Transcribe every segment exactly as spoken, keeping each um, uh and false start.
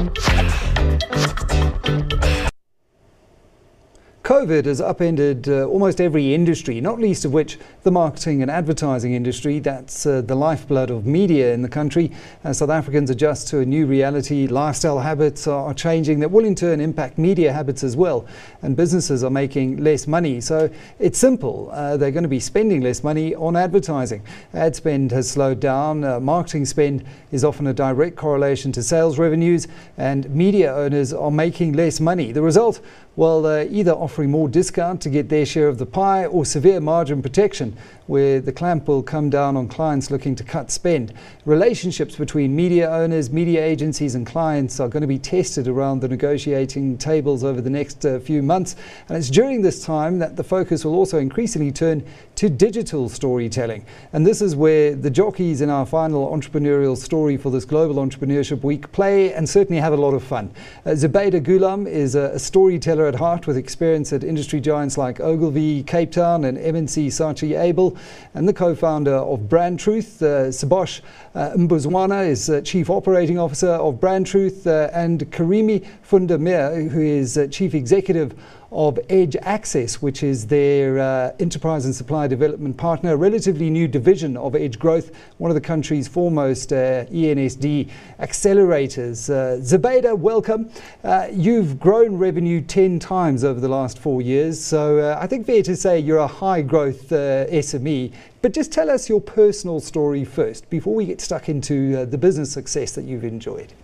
COVID has upended uh, almost every industry, not least of which the marketing and advertising industry. That's uh, the lifeblood of media in the country. As South Africans adjust to a new reality, lifestyle habits are changing that will in turn impact media habits as well. And businesses are making less money. So it's simple. Uh, they're going to be spending less money on advertising. Ad spend has slowed down. Uh, marketing spend is often a direct correlation to sales revenues, and media owners are making less money. The result? Well, they're either offering more discount to get their share of the pie or severe margin protection, where the clamp will come down on clients looking to cut spend. Relationships between media owners, media agencies and clients are going to be tested around the negotiating tables over the next uh, few months. And it's during this time that the focus will also increasingly turn to digital storytelling. And this is where the jockeys in our final entrepreneurial story for this Global Entrepreneurship Week play and certainly have a lot of fun. Uh, Zubaydah Ghulam is a, a storyteller at heart with experience at industry giants like Ogilvy, Cape Town and M N C Saatchi Abel, and the co-founder of Brand Truth. uh, Sabosh uh, Mbuzwana is uh, Chief Operating Officer of Brand Truth, uh, and Karimi Funda Mir, who is uh, Chief Executive of Edge Access, which is their uh, enterprise and supply development partner, a relatively new division of Edge Growth, one of the country's foremost uh, E N S D accelerators. Uh, Zubaydah, welcome. Uh, you've grown revenue ten times over the last four years, so uh, I think fair to say you're a high growth uh, S M E. But just tell us your personal story first, before we get stuck into uh, the business success that you've enjoyed.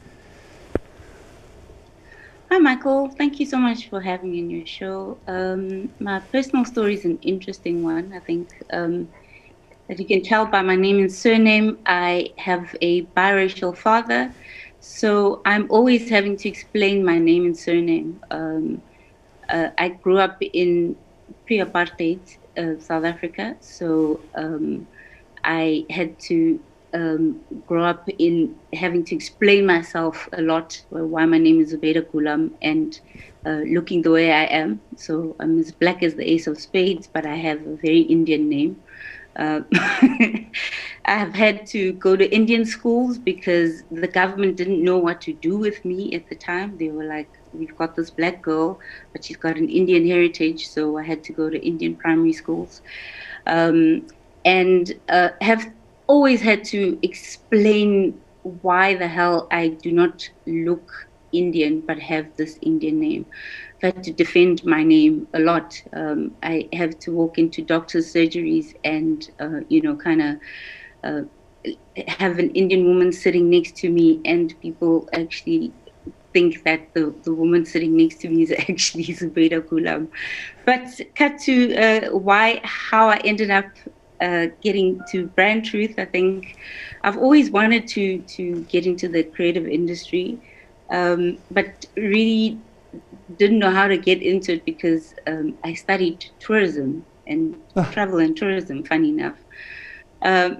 Hi, Michael. Thank you so much for having me on your show. Um, my personal story is an interesting one. I think, um, as you can tell by my name and surname, I have a biracial father. So I'm always having to explain my name and surname. Um, uh, I grew up in pre-apartheid uh, South Africa. So um, I had to Um, grow up in having to explain myself a lot, uh, why my name is Zubaydah Ghulam, and uh, looking the way I am. So I'm as black as the ace of spades, but I have a very Indian name. Uh, I have had to go to Indian schools because the government didn't know what to do with me at the time. They were like, we've got this black girl, but she's got an Indian heritage, so I had to go to Indian primary schools. Um, and uh, have always had to explain why the hell I do not look Indian but have this Indian name. I've had to defend my name a lot. Um, I have to walk into doctor's surgeries and, uh, you know, kind of uh, have an Indian woman sitting next to me, and people actually think that the, the woman sitting next to me is actually Zubaydah Ghulam. But cut to uh, why, how I ended up Uh, getting to Brand Truth. I think I've always wanted to to get into the creative industry, um, but really didn't know how to get into it because um, I studied tourism and oh. travel and tourism, funny enough. Um,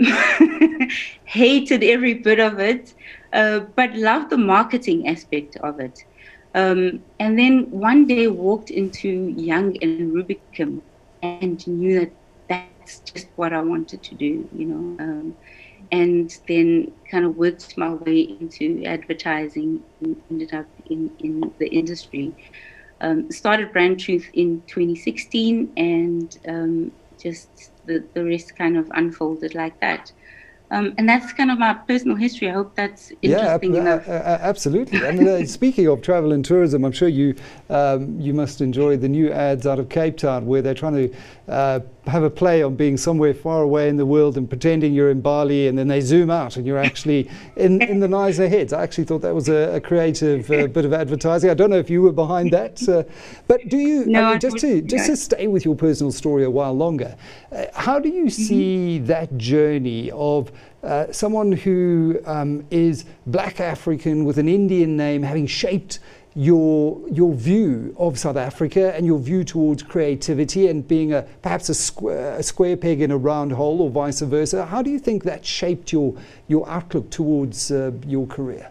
hated every bit of it, uh, but loved the marketing aspect of it. Um, and then one day walked into Young and Rubicam and knew that that's just what I wanted to do, you know, um, and then kind of worked my way into advertising and ended up in, in the industry. Um, started Brand Truth in twenty sixteen, and um, just the, the rest kind of unfolded like that. Um, and that's kind of my personal history. I hope that's interesting yeah, enough. Uh, uh, absolutely. And uh, speaking of travel and tourism, I'm sure you um, you must enjoy the new ads out of Cape Town where they're trying to uh, have a play on being somewhere far away in the world and pretending you're in Bali, and then they zoom out and you're actually in, in the Nizer Heads. I actually thought that was a, a creative uh, bit of advertising. I don't know if you were behind that, uh, but do you, no, I mean, just to just to stay with your personal story a while longer, uh, how do you see mm-hmm. that journey of Uh, someone who um, is black African with an Indian name having shaped your your view of South Africa and your view towards creativity and being a perhaps a square, a square peg in a round hole, or vice versa? How do you think that shaped your your outlook towards uh, your career?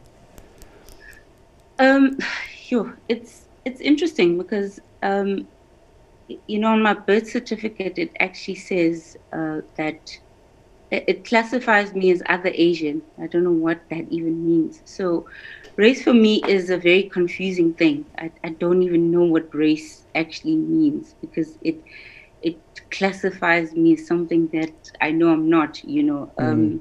Um, sure. It's it's interesting because um, you know, on my birth certificate it actually says uh, that it classifies me as other Asian. I don't know what that even means. So race for me is a very confusing thing. I, I don't even know what race actually means, because it it classifies me as something that I know I'm not, you know. Um,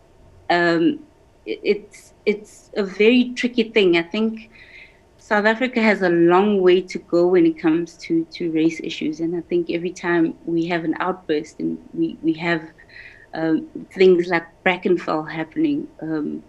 um, it, it's it's a very tricky thing. I think South Africa has a long way to go when it comes to, to race issues. And I think every time we have an outburst and we, we have um, things like Brackenfell happening, um,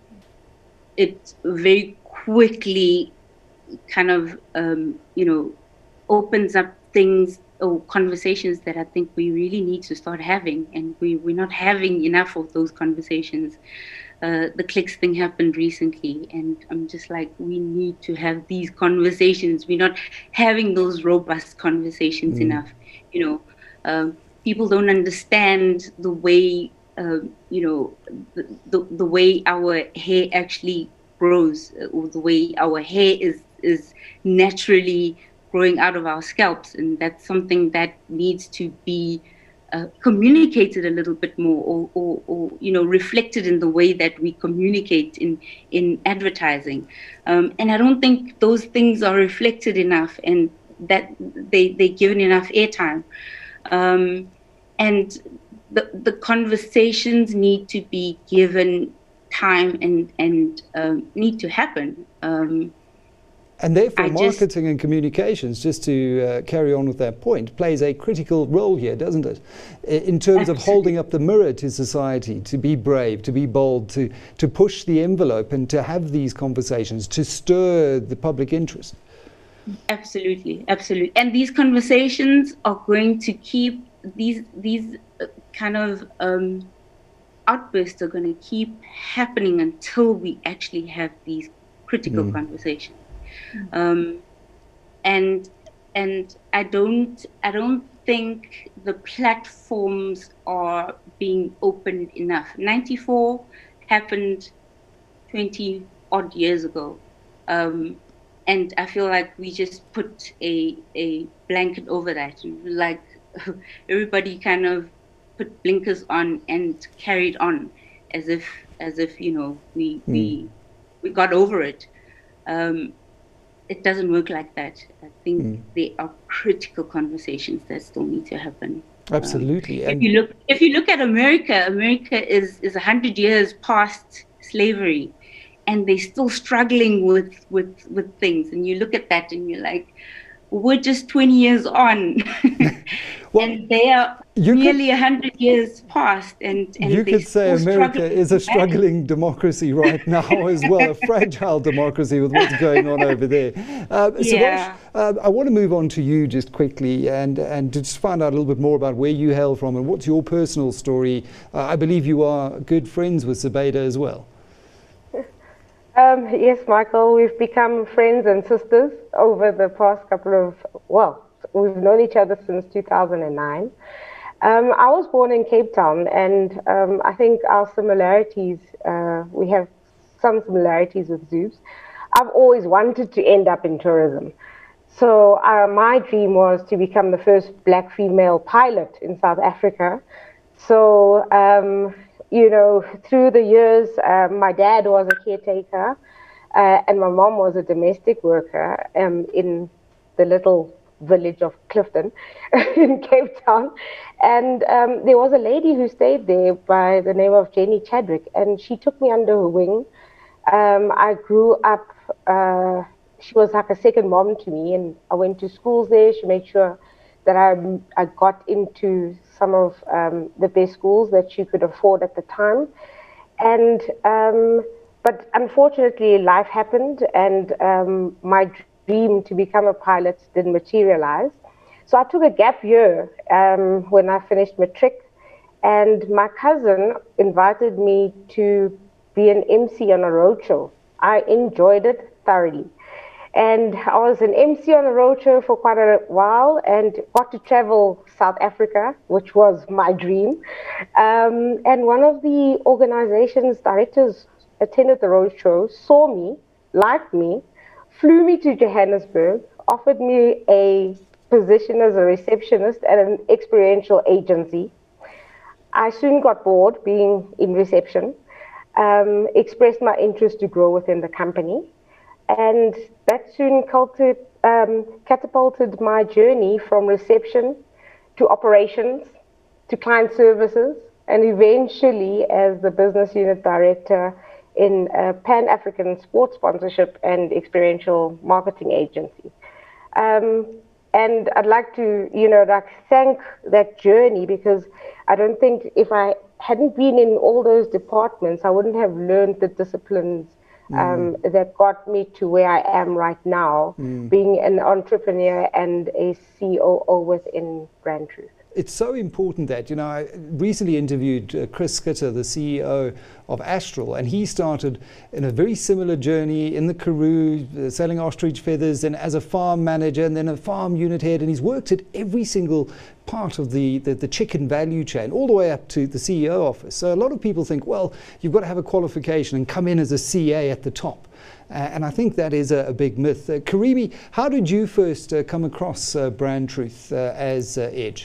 it very quickly kind of, um, you know, opens up things or conversations that I think we really need to start having. And we, we're not having enough of those conversations. Uh, the clicks thing happened recently, and I'm just like, we need to have these conversations. We're not having those robust conversations mm. enough. You know, um, people don't understand the way, uh, you know, the, the, the way our hair actually grows, or the way our hair is is naturally growing out of our scalps, and that's something that needs to be Uh, communicated a little bit more, or, or, or you know, reflected in the way that we communicate in in advertising. Um, and I don't think those things are reflected enough, and that they they're given enough airtime. Um, and the the conversations need to be given time and and um, need to happen. Um, And therefore, I marketing just, and communications, just to uh, carry on with that point, plays a critical role here, doesn't it? In terms absolutely. Of holding up the mirror to society, to be brave, to be bold, to, to push the envelope and to have these conversations, to stir the public interest. Absolutely, absolutely. And these conversations are going to keep, these, these kind of um, outbursts are going to keep happening until we actually have these critical mm. conversations. Um, and and I don't I don't think the platforms are being opened enough. ninety-four happened twenty odd years ago, um, and I feel like we just put a a blanket over that. Like everybody kind of put blinkers on and carried on, as if as if you know we mm. we we got over it. Um, It doesn't work like that. I think mm. there are critical conversations that still need to happen. Absolutely. Um, if you look, if you look at America, America is is a hundred years past slavery, and they're still struggling with with with things. And you look at that, and you're like, we're just twenty years on, well, and they are nearly a hundred years past. And, and you could say America is a struggling democracy right now as well, a fragile democracy with what's going on over there. Uh, so yeah. uh, I want to move on to you just quickly and and to just find out a little bit more about where you hail from and what's your personal story. Uh, I believe you are good friends with Zubeida as well. Um, yes, Michael, we've become friends and sisters over the past couple of, well, we've known each other since two thousand nine. Um, I was born in Cape Town, and um, I think our similarities, uh, we have some similarities with Zoobs. I've always wanted to end up in tourism. So uh, my dream was to become the first black female pilot in South Africa. So, um, you know, through the years, uh, my dad was a caretaker, uh, and my mom was a domestic worker um, in the little village of Clifton in Cape Town. And um, there was a lady who stayed there by the name of Jenny Chadwick, and she took me under her wing. Um, I grew up, uh, she was like a second mom to me, and I went to schools there. She made sure that I, I got into some of um, the best schools that she could afford at the time. And, um, but unfortunately, life happened, and um, my dream to become a pilot didn't materialize. So I took a gap year um, when I finished matric, and my cousin invited me to be an M C on a roadshow. I enjoyed it thoroughly. And I was an M C on a roadshow for quite a while and got to travel South Africa, which was my dream. Um, and one of the organization's directors attended the roadshow, saw me, liked me, flew me to Johannesburg, offered me a position as a receptionist at an experiential agency. I soon got bored being in reception, um, expressed my interest to grow within the company, and that soon culti- um, catapulted my journey from reception to operations to client services, and eventually as the business unit director in a Pan-African sports sponsorship and experiential marketing agency. Um, and I'd like to, you know, like thank that journey, because I don't think if I hadn't been in all those departments, I wouldn't have learned the disciplines um, mm. that got me to where I am right now, mm. being an entrepreneur and a C O O within Brand Truth. It's so important that, you know, I recently interviewed uh, Chris Skitter, the C E O of Astral, and he started in a very similar journey in the Karoo, uh, selling ostrich feathers, and as a farm manager, and then a farm unit head, and he's worked at every single part of the, the, the chicken value chain, all the way up to the C E O office. So a lot of people think, well, you've got to have a qualification and come in as a C A at the top. Uh, and I think that is a, a big myth. Uh, Karimi, how did you first uh, come across uh, Brand Truth uh, as uh, Edge?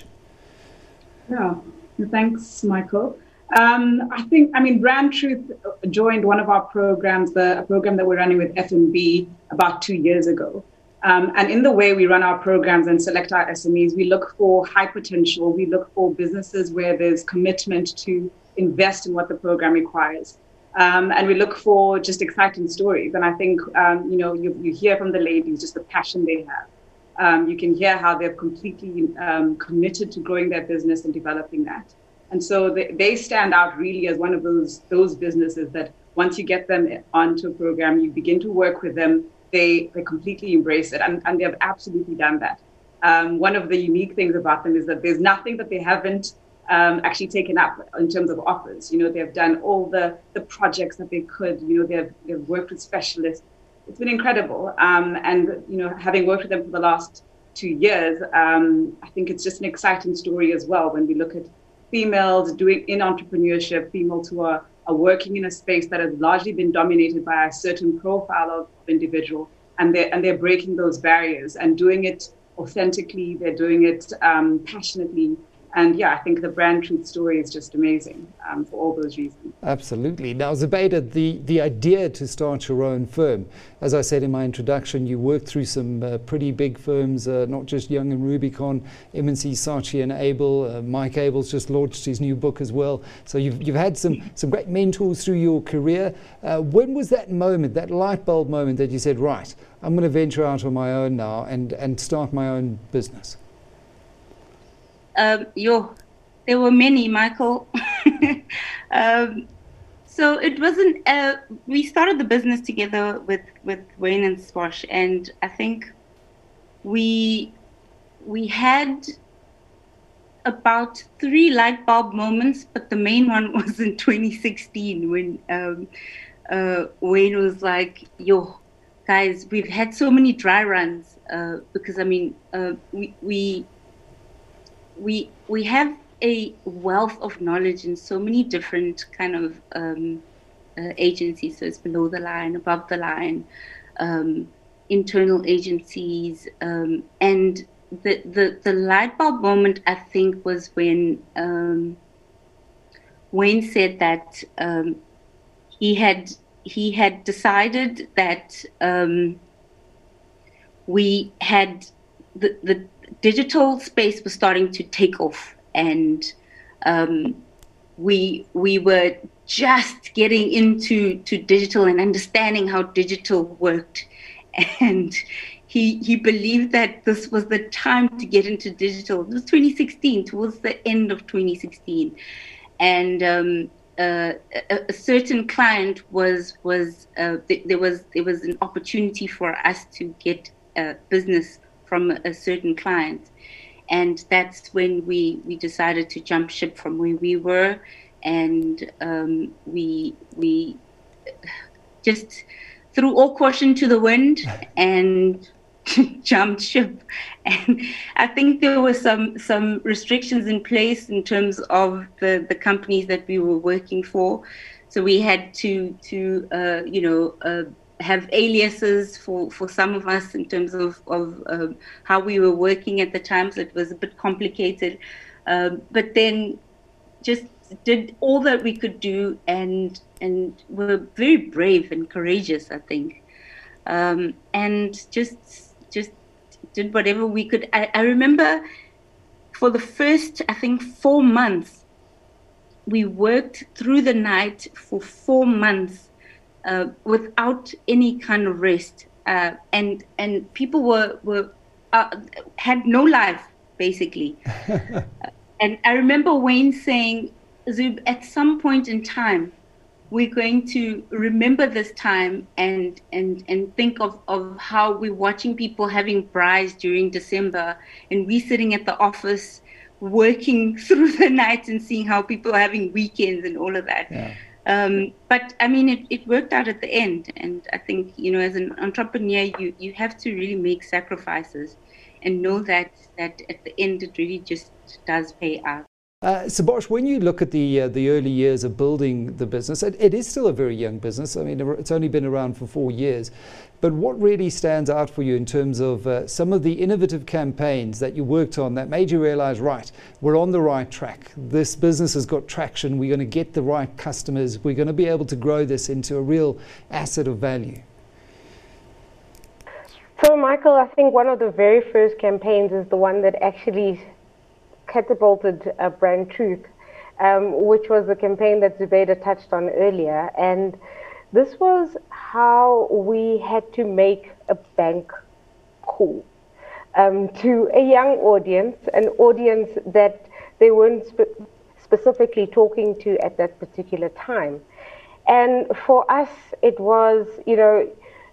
Yeah, thanks, Michael. Um, I think, I mean, Brand Truth joined one of our programs, the a program that we're running with F N B about two years ago. Um, and in the way we run our programs and select our S M Es, we look for high potential. We look for businesses where there's commitment to invest in what the program requires. Um, and we look for just exciting stories. And I think, um, you know, you, you hear from the ladies just the passion they have. Um, you can hear how they're completely um, committed to growing their business and developing that. And so they, they stand out really as one of those those businesses that once you get them onto a program, you begin to work with them, they, they completely embrace it. And, and they have absolutely done that. Um, one of the unique things about them is that there's nothing that they haven't um, actually taken up in terms of offers. You know, they've done all the, the projects that they could. You know, they've, they've worked with specialists. It's been incredible. Um, and, you know, having worked with them for the last two years, um, I think it's just an exciting story as well when we look at females doing in entrepreneurship, females who are, are working in a space that has largely been dominated by a certain profile of individual, and they're, and they're breaking those barriers and doing it authentically, they're doing it um, passionately. And yeah, I think the Brand Truth story is just amazing um, for all those reasons. Absolutely. Now, Zubeida, the, the idea to start your own firm, as I said in my introduction, you worked through some uh, pretty big firms, uh, not just Young and Rubicon, M and C, Saatchi and Abel. Uh, Mike Abel's just launched his new book as well. So you've, you've had some, some great mentors through your career. Uh, when was that moment, that light bulb moment that you said, right, I'm going to venture out on my own now and, and start my own business? Um, yo, there were many, Michael. um, so it wasn't, uh, we started the business together with, with Wayne and Squash, and I think we, we had about three light bulb moments, but the main one was in twenty sixteen when um, uh, Wayne was like, yo, guys, we've had so many dry runs, uh, because I mean, uh, we, we, we we have a wealth of knowledge in so many different kind of um, uh, agencies. So it's below the line, above the line, um, internal agencies. Um, and the, the, the light bulb moment, I think, was when um, Wayne said that um, he had he had decided that um, we had the, the digital space was starting to take off, and um, we we were just getting into to digital and understanding how digital worked, and he he believed that this was the time to get into digital. It was twenty sixteen, towards the end of twenty sixteen, and um, uh, a, a certain client was was uh, th- there was there was an opportunity for us to get uh, business from a certain client, and that's when we we decided to jump ship from where we were, and um, we we just threw all caution to the wind and jumped ship. And I think there were some some restrictions in place in terms of the the companies that we were working for, so we had to to uh, you know uh, have aliases for, for some of us in terms of, of um, how we were working at the time, so it was a bit complicated. Um, but then just did all that we could do, and and were very brave and courageous, I think, um, and just just did whatever we could. I, I remember for the first, I think, four months, we worked through the night for four months uh, without any kind of rest, uh, and and people were were uh, had no life basically. And I remember Wayne saying, Zub, at some point in time, we're going to remember this time and and and think of, of how we're watching people having braais during December, and we sitting at the office working through the night and seeing how people are having weekends and all of that. Yeah. Um, but I mean, it, it worked out at the end. And I think, you know, as an entrepreneur, you, you have to really make sacrifices and know that, that at the end, it really just does pay out. Uh, Subosh, when you look at the uh, the early years of building the business, it, it is still a very young business. I mean, it's only been around for four years. But what really stands out for you in terms of uh, some of the innovative campaigns that you worked on that made you realize, right, we're on the right track. This business has got traction. We're going to get the right customers. We're going to be able to grow this into a real asset of value. So, Michael, I think one of the very first campaigns is the one that actually catapulted uh, Brand Truth, um, which was the campaign that Zubeida touched on earlier. And this was how we had to make a bank cool um, to a young audience, an audience that they weren't spe- specifically talking to at that particular time. And for us, it was, you know,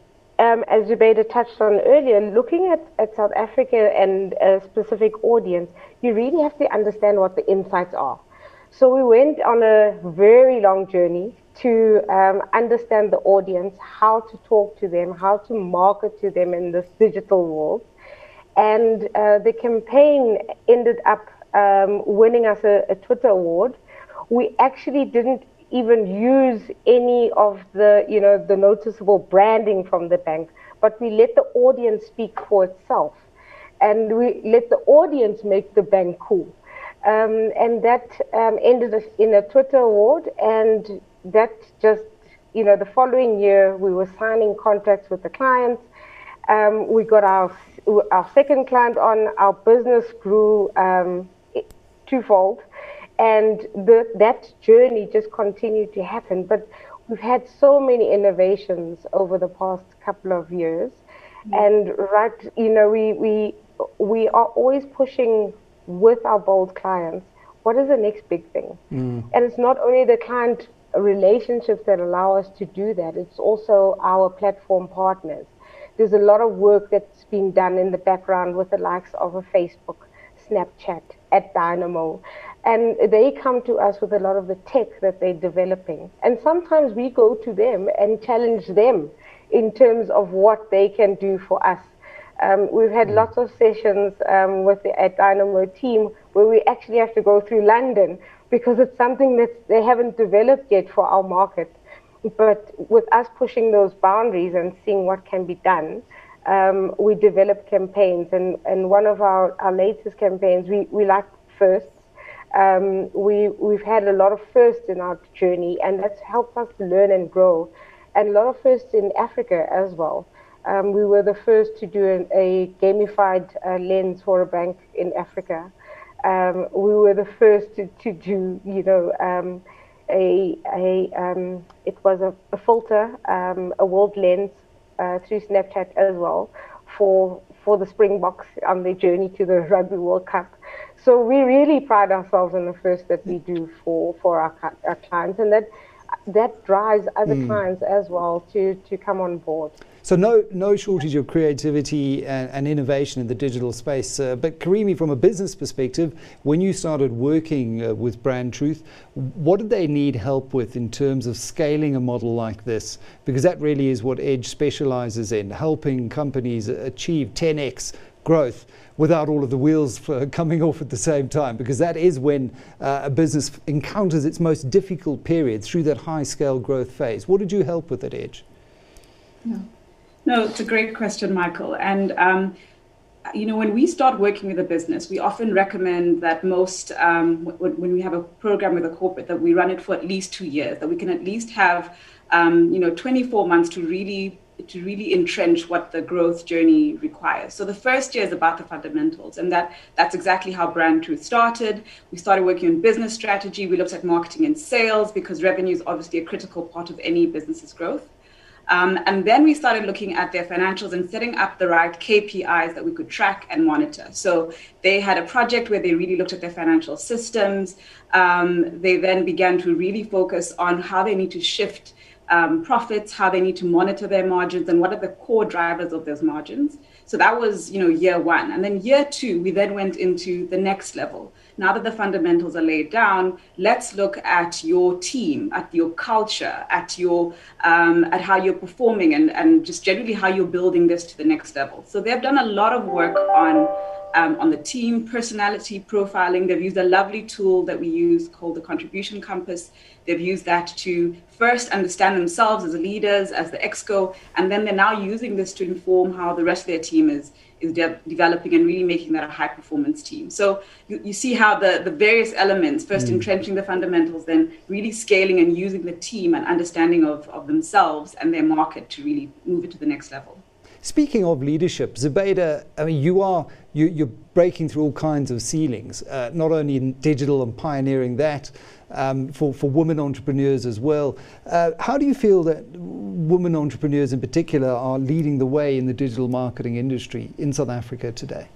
Um, as Zubeida touched on earlier, looking at, at South Africa and a specific audience, you really have to understand what the insights are. So we went on a very long journey to um, understand the audience, how to talk to them, how to market to them in this digital world. And uh, the campaign ended up um, winning us a, a Twitter award. We actually didn't even use any of the, you know, the noticeable branding from the bank, but we let the audience speak for itself, and we let the audience make the bank cool, um, and that um, ended in a Twitter award. And that just, you know, the following year we were signing contracts with the clients. Um, we got our our second client on. Our business grew um, twofold. And the, that journey just continued to happen. But we've had so many innovations over the past couple of years. Mm-hmm. And right, you know, we, we, we are always pushing with our bold clients, what is the next big thing? Mm. And it's not only the client relationships that allow us to do that, it's also our platform partners. There's a lot of work that's being done in the background with the likes of a Facebook, Snapchat, at Dynamo. And they come to us with a lot of the tech that they're developing. And sometimes we go to them and challenge them in terms of what they can do for us. Um, we've had mm. lots of sessions um, with the at Dynamo team where we actually have to go through London because it's something that they haven't developed yet for our market. But with us pushing those boundaries and seeing what can be done, um, we develop campaigns. And, and one of our, our latest campaigns, we, we like first. Um, we, we've had a lot of firsts in our journey, and that's helped us learn and grow, and a lot of firsts in Africa as well. Um, we were the first to do an, a gamified uh, lens for a bank in Africa. Um, we were the first to, to do, you know, um, a, a um, it was a, a filter, um, a world lens uh, through Snapchat as well for for the Springboks on their journey to the Rugby World Cup. So we really pride ourselves in the first that we do for, for our, our clients, and that that drives other mm. clients as well to, to come on board. So no no shortage of creativity and, and innovation in the digital space. Uh, but Karimi, from a business perspective, when you started working uh, with Brand Truth, what did they need help with in terms of scaling a model like this? Because that really is what Edge specializes in, helping companies achieve ten x growth without all of the wheels for coming off at the same time, because that is when uh, a business encounters its most difficult period through that high scale growth phase. What did you help with at Edge? Yeah. No, it's a great question, Michael. And um, you know, when we start working with a business, we often recommend that most, um, w- when we have a program with a corporate, that we run it for at least two years, that we can at least have, um, you know, twenty-four months to really to really entrench what the growth journey requires. So the first year is about the fundamentals, and that that's exactly how Brand Truth started. We started working on business strategy. We looked at marketing and sales because revenue is obviously a critical part of any business's growth. Um, and then we started looking at their financials and setting up the right K P Is that we could track and monitor. So they had a project where they really looked at their financial systems. Um, they then began to really focus on how they need to shift Um, profits, how they need to monitor their margins, and what are the core drivers of those margins. So that was, you know, year one. And then year two, we then went into the next level. Now that the fundamentals are laid down, let's look at your team, at your culture, at your um, at how you're performing, and, and just generally how you're building this to the next level. So they've done a lot of work on Um, on the team, personality profiling. They've used a lovely tool that we use called the Contribution Compass. They've used that to first understand themselves as leaders, as the exco, and then they're now using this to inform how the rest of their team is, is de- developing and really making that a high performance team. So you, you see how the, the various elements, first mm. entrenching the fundamentals, then really scaling and using the team and understanding of, of themselves and their market to really move it to the next level. Speaking of leadership, Zubeida, I mean, you are you, you're breaking through all kinds of ceilings, uh, not only in digital and pioneering that um, for for women entrepreneurs as well. Uh, how do you feel that women entrepreneurs in particular are leading the way in the digital marketing industry in South Africa today?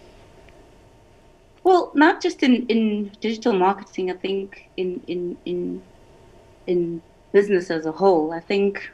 Well, not just in, in digital marketing. I think in in in in business as a whole. I think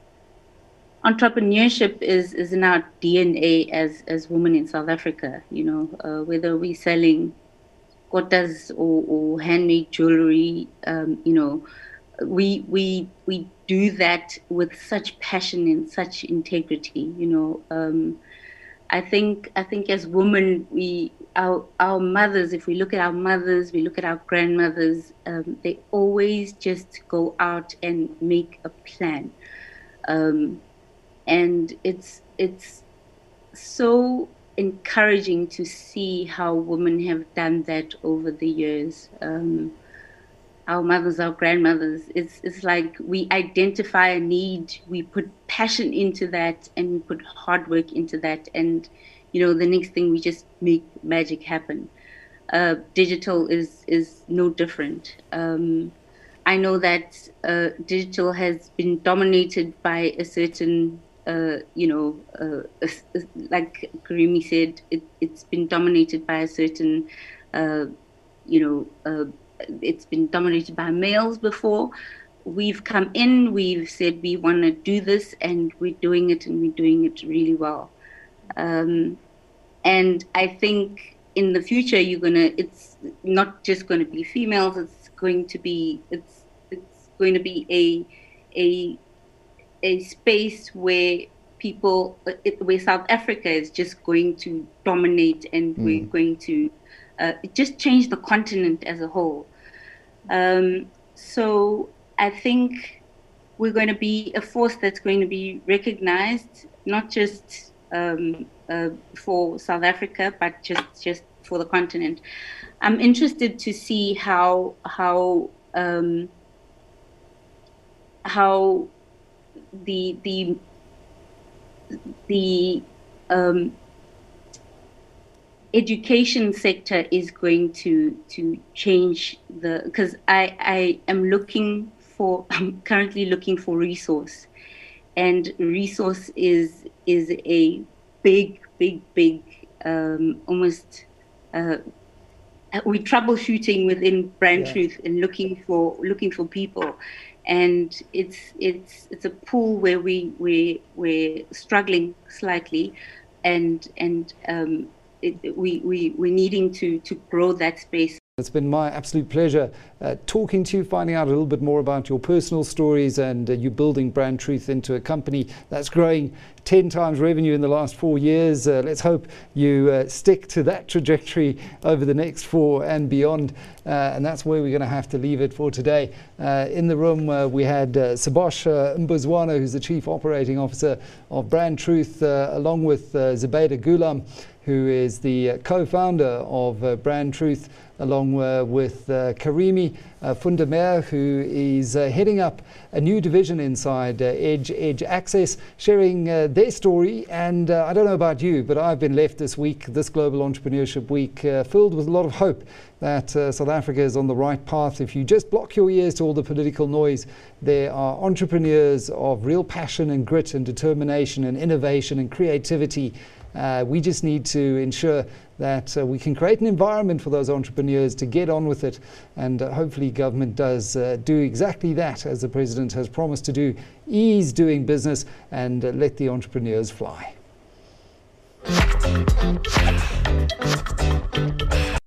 entrepreneurship is, is in our D N A as, as women in South Africa, you know, uh, whether we're selling kotas or, or handmade jewelry, um, you know, we, we, we do that with such passion and such integrity, you know. Um, I think, I think as women, we, our, our mothers, if we look at our mothers, we look at our grandmothers, um, they always just go out and make a plan. Um, And it's it's so encouraging to see how women have done that over the years. Um, our mothers, our grandmothers, it's it's like we identify a need, we put passion into that, and we put hard work into that, and you know, the next thing, we just make magic happen. Uh, digital is is no different. Um, I know that uh, digital has been dominated by a certain Uh, you know, uh, uh, like Karimi said, it, it's been dominated by a certain, uh, you know, uh, it's been dominated by males before. We've come in, we've said we want to do this, and we're doing it, and we're doing it really well. Um, and I think in the future, you're gonna, it's not just going to be females, it's going to be, it's, it's going to be a, a, a space where people, where South Africa is just going to dominate, and mm. we're going to uh, just change the continent as a whole. Um, so I think we're going to be a force that's going to be recognized, not just um, uh, for South Africa, but just, just for the continent. I'm interested to see how, how, um, how the the the um, education sector is going to to change the, because I I am looking for I'm currently looking for resource, and resource is is a big big big um, almost uh, we're troubleshooting within Brand yeah. Truth and looking for looking for people. And it's it's it's a pool where we we we're struggling slightly, and and um, it, we we we're needing to to grow that space. It's been my absolute pleasure uh, talking to you, finding out a little bit more about your personal stories, and uh, you building Brand Truth into a company that's growing ten times revenue in the last four years. Uh, let's hope you uh, stick to that trajectory over the next four and beyond. Uh, and that's where we're going to have to leave it for today. Uh, in the room, uh, we had uh, Sabosh uh, Mbuzwana, who's the Chief Operating Officer of Brand Truth, uh, along with uh, Zubaydah Ghulam, who is the uh, co-founder of uh, Brand Truth, along uh, with uh, Karimi uh, Fundamer, who is uh, heading up a new division inside uh, Edge, Edge Access, sharing uh, their story. And uh, I don't know about you, but I've been left this week, this Global Entrepreneurship Week, uh, filled with a lot of hope that uh, South Africa is on the right path. If you just block your ears to all the political noise, there are entrepreneurs of real passion and grit and determination and innovation and creativity. Uh, we just need to ensure that uh, we can create an environment for those entrepreneurs to get on with it, and uh, hopefully government does uh, do exactly that, as the President has promised to do, ease doing business and uh, let the entrepreneurs fly.